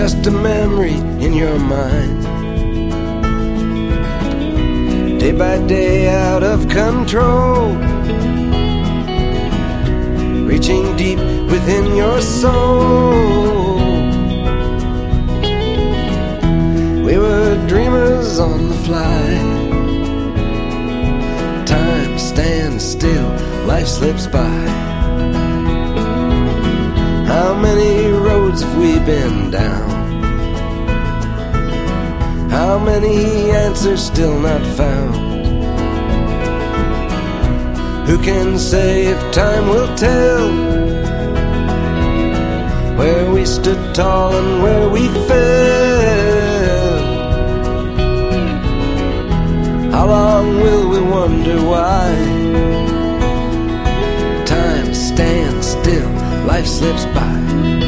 just a memory in your mind. Day by day out of control, reaching deep within your soul. We were dreamers on the fly. Time stands still, life slips by. How many roads have we been down? How many answers still not found? Who can say if time will tell where we stood tall and where we fell? How long will we wonder why? Time stands still, life slips by.